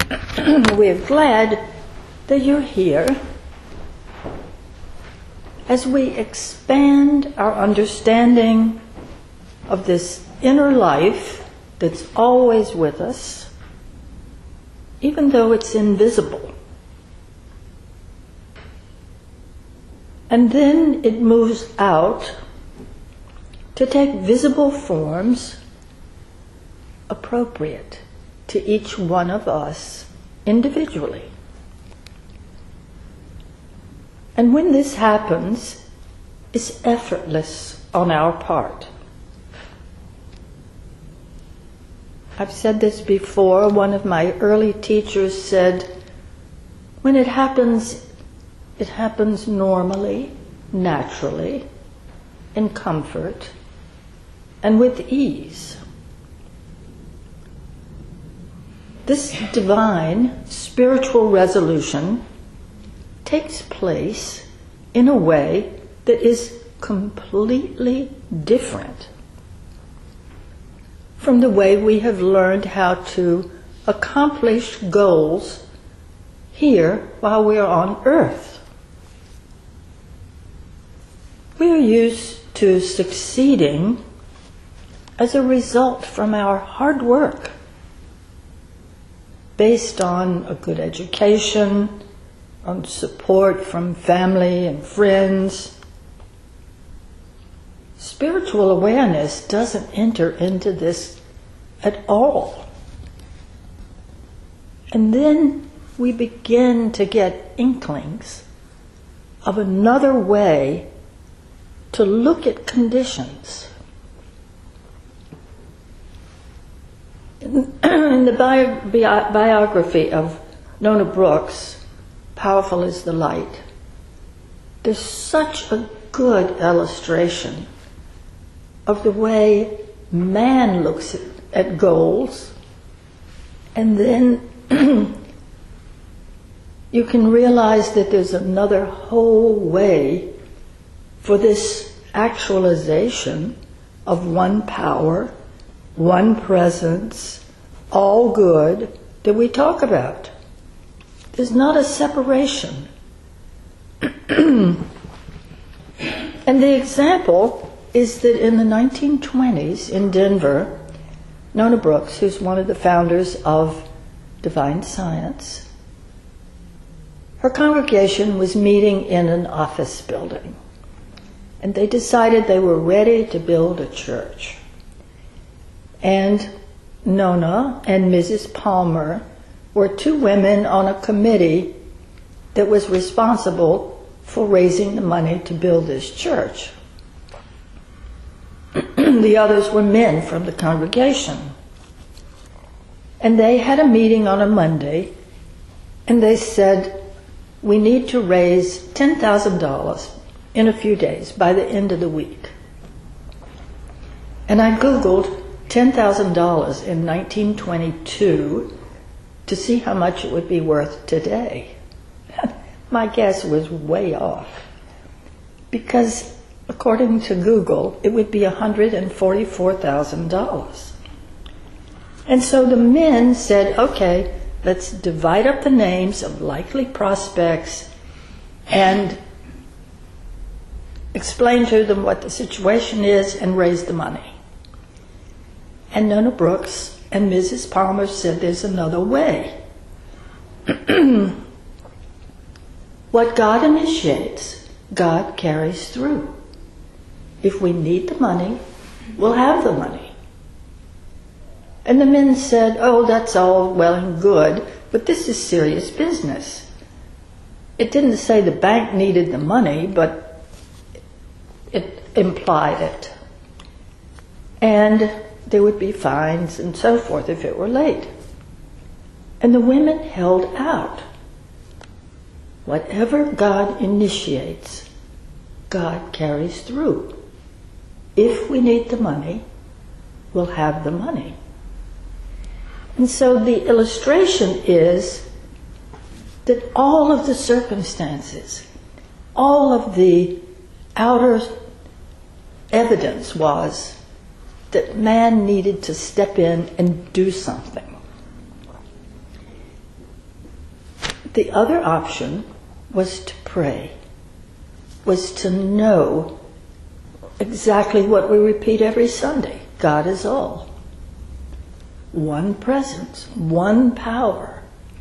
we're glad that you're here as we expand our understanding of this inner life that's always with us, even though it's invisible. And then it moves out to take visible forms appropriate to each one of us individually. And when this happens, it's effortless on our part. I've said this before. One of my early teachers said, when it happens normally, naturally, in comfort, and with ease. This divine spiritual resolution takes place in a way that is completely different from the way we have learned how to accomplish goals here while we are on earth. We are used to succeeding as a result from our hard work, based on a good education, on support from family and friends. Spiritual awareness doesn't enter into this at all. And then we begin to get inklings of another way to look at conditions. In the biography of Nona Brooks, Powerful is the Light, there's such a good illustration of the way man looks at goals, and then you can realize that there's another whole way for this actualization of one power, one presence, all good that we talk about. There's not a separation. And the example is that in the 1920s in Denver, Nona Brooks, who's one of the founders of Divine Science, her congregation was meeting in an office building. And they decided they were ready to build a church. And Nona and Mrs. Palmer were two women on a committee that was responsible for raising the money to build this church. The others were men from the congregation. And they had a meeting on a Monday, and they said, we need to raise $10,000 in a few days, by the end of the week. And I Googled $10,000 in 1922 to see how much it would be worth today. My guess was way off, because according to Google, it would be $144,000. And so the men said, okay, let's divide up the names of likely prospects and explain to them what the situation is and raise the money. And Nona Brooks and Mrs. Palmer said there's another way. What God initiates, God carries through. If we need the money, we'll have the money. And the men said, oh, that's all well and good, but this is serious business. It didn't say the bank needed the money, but it implied it. And there would be fines and so forth if it were late. And the women held out. Whatever God initiates, God carries through. If we need the money, we'll have the money. And so the illustration is that all of the circumstances, all of the outer evidence was that man needed to step in and do something. The other option was to pray, was to know exactly what we repeat every Sunday. God is all. One presence, one power,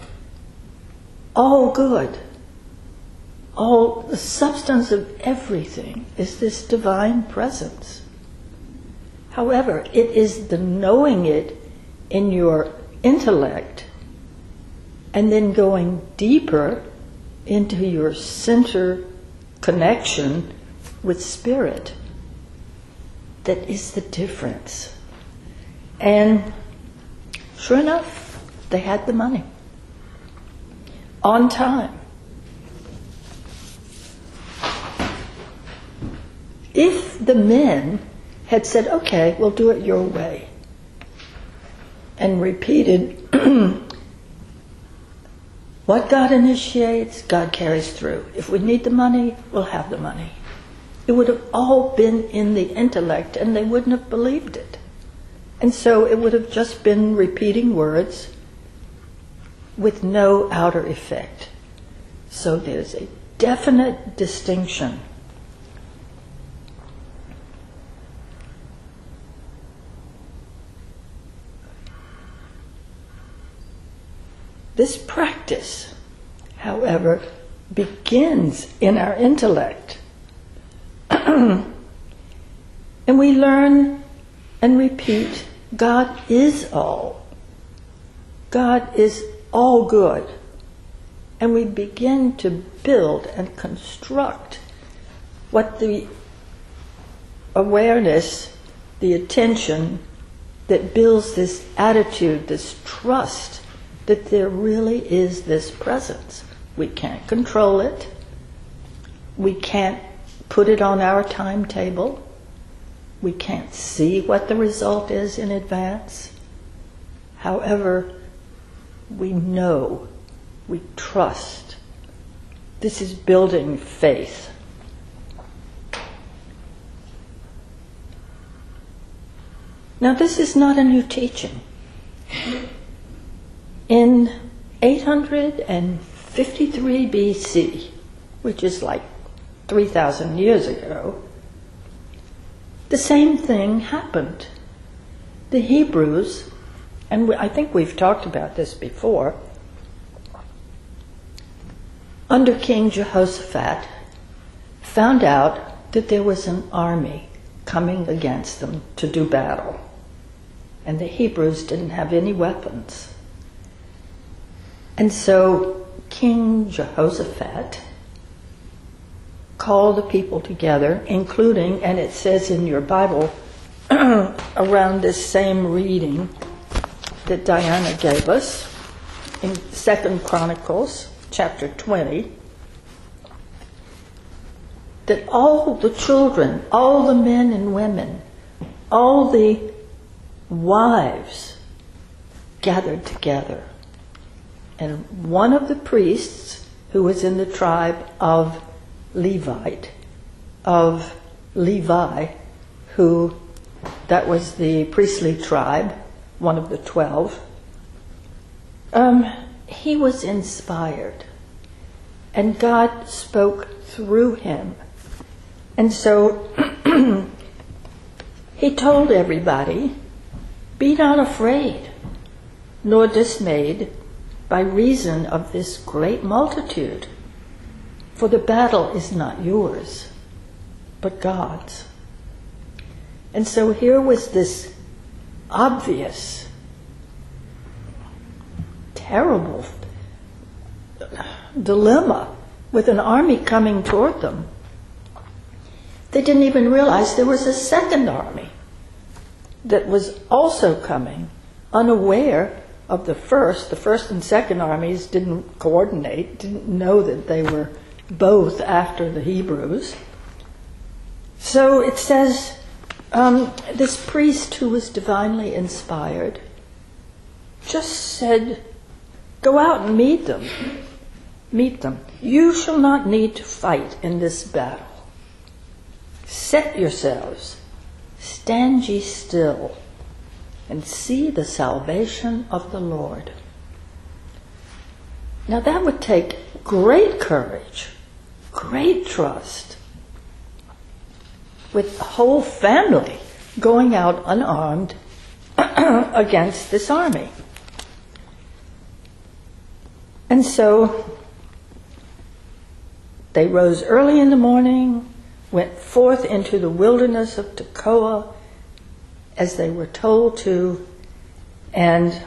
all good. All the substance of everything is this divine presence. However, it is the knowing it in your intellect and then going deeper into your center connection with spirit that is the difference. And sure enough, they had the money. On time. If the men had said, okay, we'll do it your way, and repeated, what God initiates, God carries through. If we need the money, we'll have the money. It would have all been in the intellect, and they wouldn't have believed it. And so it would have just been repeating words with no outer effect. So there's a definite distinction. This practice, however, begins in our intellect. And we learn and repeat, God is all. God is all good. And we begin to build and construct what the awareness, the attention that builds this attitude, this trust that there really is this presence. We can't control it. We can't put it on our timetable. We can't see what the result is in advance. However, we know, we trust. This is building faith. Now, this is not a new teaching. In 853 BC, which is like 3,000 years ago, the same thing happened. The Hebrews, and I think we've talked about this before, under King Jehoshaphat, found out that there was an army coming against them to do battle. And the Hebrews didn't have any weapons. And so King Jehoshaphat called the people together, including, and it says in your Bible, around this same reading that Diana gave us, in 2 Chronicles, chapter 20, that all the children, all the men and women, all the wives gathered together. And one of the priests, who was in the tribe of Levi, who, that was the priestly tribe, one of the 12, he was inspired. And God spoke through him. And so he told everybody, be not afraid, nor dismayed, by reason of this great multitude, for the battle is not yours, but God's. And so here was this obvious, terrible dilemma with an army coming toward them. They didn't even realize there was a second army that was also coming, unaware of the first. The first and second armies didn't coordinate, didn't know that they were both after the Hebrews. So it says, this priest who was divinely inspired just said, go out and meet them. Meet them. You shall not need to fight in this battle. Set yourselves, stand ye still, and see the salvation of the Lord. Now that would take great courage, great trust, with the whole family going out unarmed against this army. And so they rose early in the morning, went forth into the wilderness of Tekoa as they were told to, and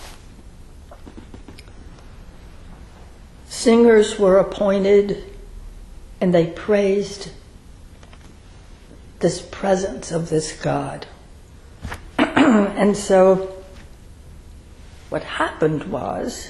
singers were appointed, and they praised this presence of this God. And so what happened was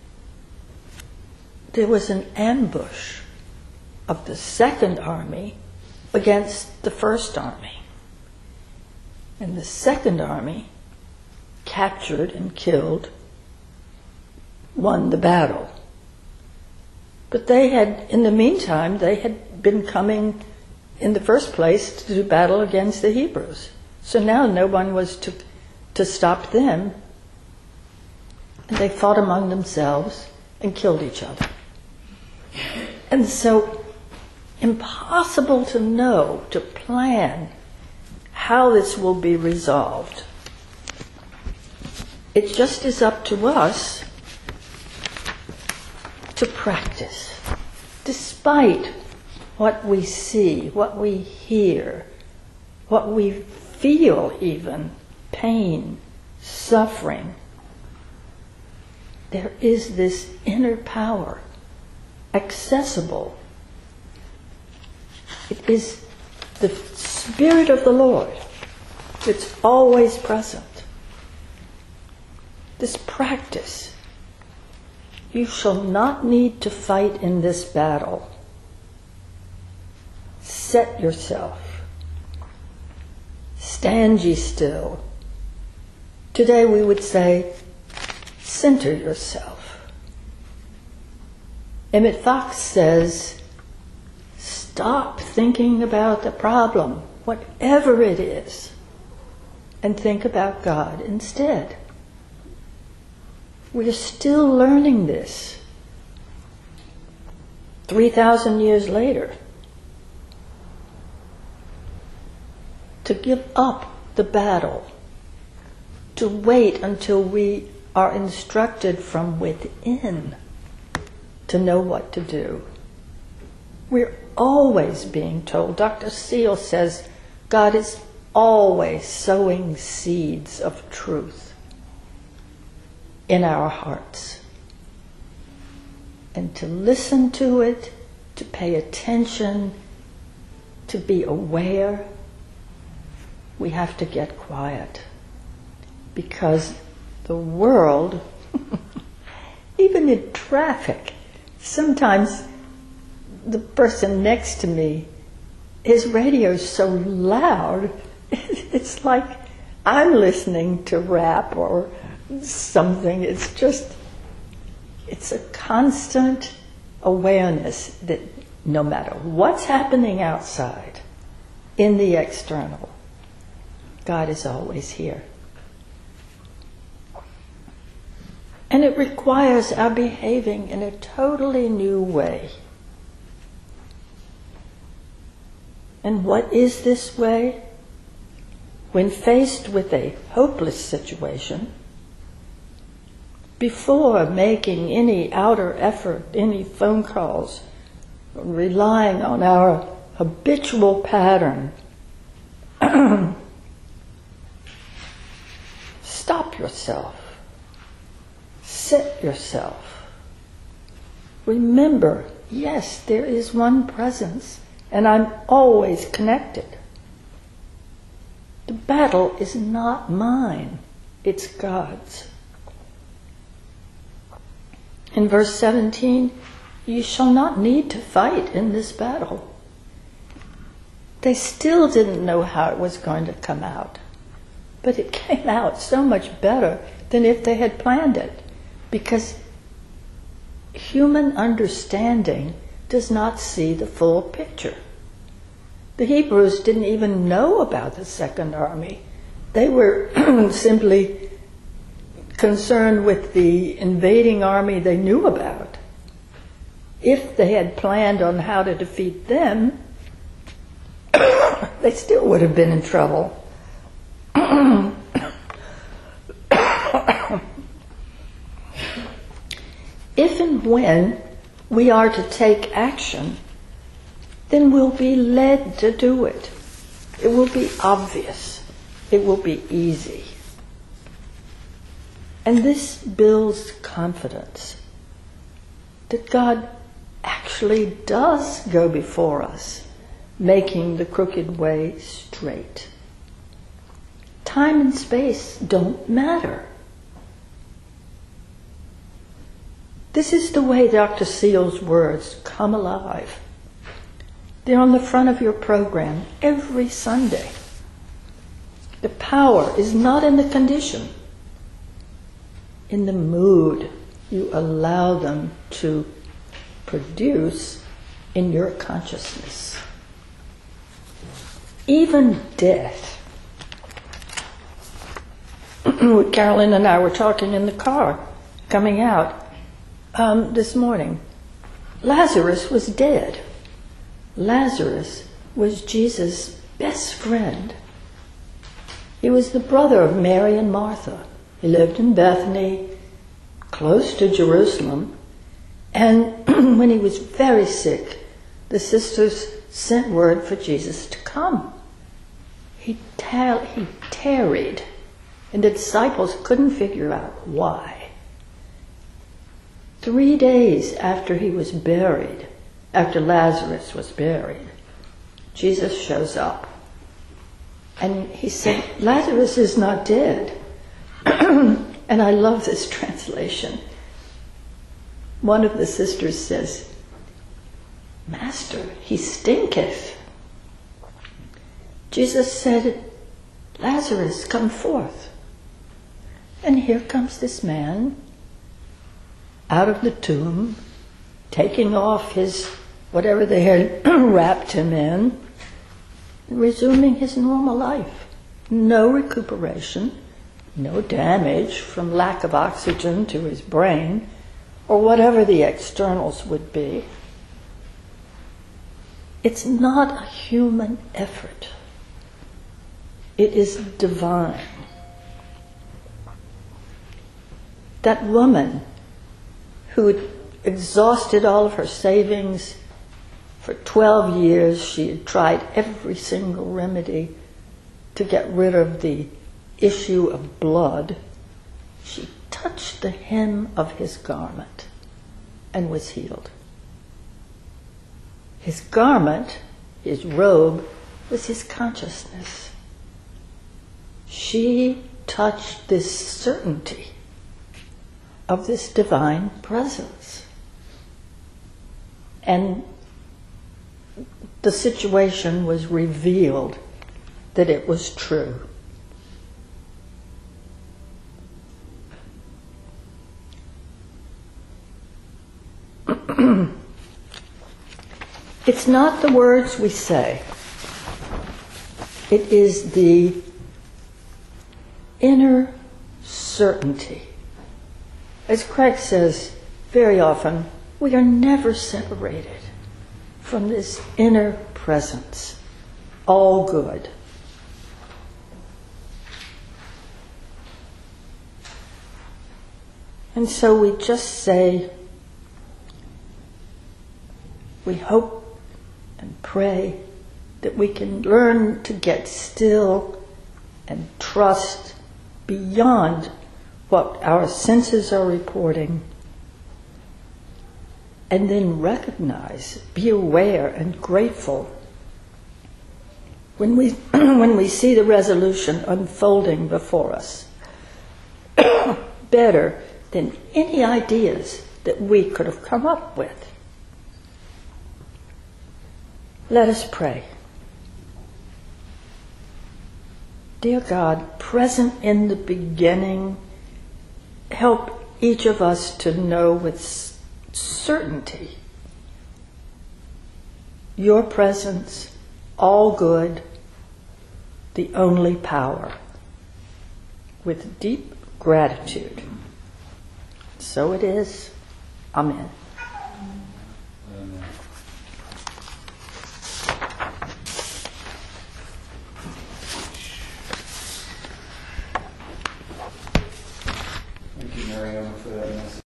there was an ambush of the second army against the first army. And the second army captured and killed, won the battle. But they had, in the meantime, they had been coming in the first place to do battle against the Hebrews. So now no one was to stop them. And they fought among themselves and killed each other. And so impossible to know, to plan how this will be resolved. It just is up to us to practice, despite what we see, what we hear, what we feel even, pain, suffering. There is this inner power, accessible. It is the Spirit of the Lord. It's always present. This practice, you shall not need to fight in this battle. Set yourself. Stand ye still. Today we would say, center yourself. Emmett Fox says, stop thinking about the problem, whatever it is, and think about God instead. We're still learning this 3,000 years later. To give up the battle, to wait until we are instructed from within to know what to do. We're always being told. Dr. Seal says God is always sowing seeds of truth in our hearts. And to listen to it, to pay attention, to be aware, we have to get quiet. Because the world, even in traffic, sometimes the person next to me, his radio's so loud, it's like I'm listening to rap or something. It's a constant awareness that no matter what's happening outside, in the external, God is always here. And it requires our behaving in a totally new way. And what is this way? When faced with a hopeless situation, before making any outer effort, any phone calls, relying on our habitual pattern, stop yourself. Set yourself. Remember, yes, there is one presence, and I'm always connected. The battle is not mine, it's God's. In verse 17, you shall not need to fight in this battle. They still didn't know how it was going to come out, but it came out so much better than if they had planned it. Because human understanding does not see the full picture. The Hebrews didn't even know about the second army. They were simply concerned with the invading army they knew about. if they had planned on how to defeat them, they still would have been in trouble. If and when we are to take action, then we'll be led to do it. It will be obvious. It will be easy. And this builds confidence that God actually does go before us, making the crooked way straight. Time and space don't matter. This is the way Dr. Seal's words come alive. They're on the front of your program every Sunday. The power is not in the condition, in the mood you allow them to produce in your consciousness. Even death. Carolyn and I were talking in the car coming out this morning. Lazarus was dead. Lazarus was Jesus' best friend. He was the brother of Mary and Martha. He lived in Bethany, close to Jerusalem. And when he was very sick, the sisters sent word for Jesus to come. He tarried, and the disciples couldn't figure out why. 3 days after he was buried, after Lazarus was buried, Jesus shows up. And he said, Lazarus is not dead. And I love this translation. One of the sisters says, Master, he stinketh. Jesus said, Lazarus, come forth. And here comes this man out of the tomb, taking off his, whatever they had wrapped him in, resuming his normal life. No recuperation, no damage from lack of oxygen to his brain, or whatever the externals would be. It's not a human effort. It is divine. That woman who had exhausted all of her savings for 12 years, she had tried every single remedy to get rid of the issue of blood. She touched the hem of his garment and was healed. His garment, his robe, was his consciousness. She touched this certainty of this divine presence. And the situation was revealed that it was true. It's not the words we say. It is the inner certainty. As Craig says very often, we are never separated from this inner presence, all good. And so we just say, we hope and pray that we can learn to get still and trust beyond what our senses are reporting, and then recognize, be aware and grateful when we see the resolution unfolding before us, better than any ideas that we could have come up with. Let us pray. Dear God, present in the beginning, help each of us to know with certainty your presence, all good, the only power, with deep gratitude. So it is. Amen.